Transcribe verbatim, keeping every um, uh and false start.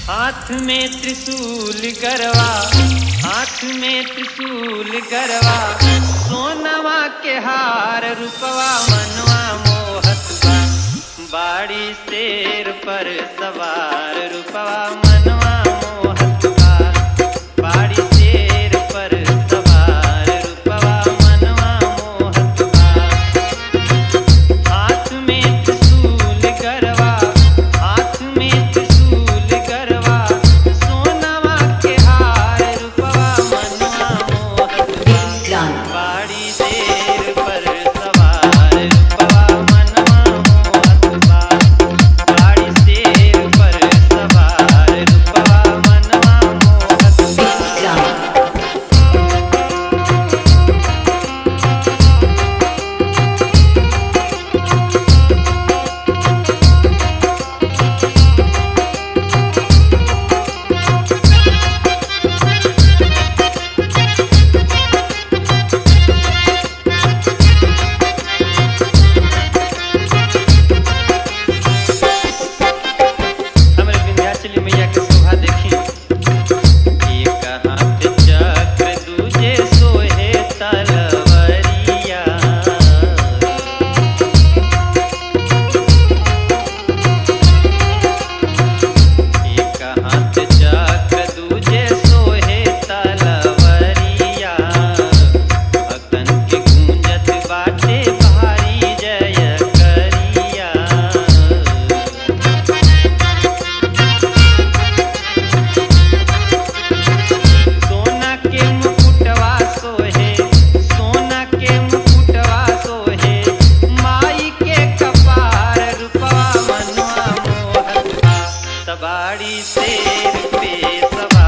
हाथ में त्रिशूल गरवा, हाथ में त्रिशूल गरवा, सोनवा के हार रूपवा मनवा मोहत बा। बाड़ी शेर पर सवार रूपवा मनवा मोहत बा। बाड़ी शेर पर सवार रूपवा मनवा मोहत बा। हाथ में त्रिशूल गरवा, हाथ में त्रिशूल गरवा, सोनवा के हार रूपवा मनवा मोहत बा। बाड़ी शेर पर सवार रूपवा मनवा मोहत बा। बाड़ी शेर पर सवार रूपवा मनवा मोहत बा। हमरे विंध्याचली मैया के शोभा देखी। एक हाथ चक्र दूजे सोहे तलवरिया। एक हाथ चक्र दूजे सोहे तलवरिया। भक्तन के गूंजत बाटे भारी जय करिया। सोना के मुकुटवा सोहे, सोना के मुकुटवा सोहे, माई के कपार रूपवा मनवा मोहत बा। सवारी शेर पे सवार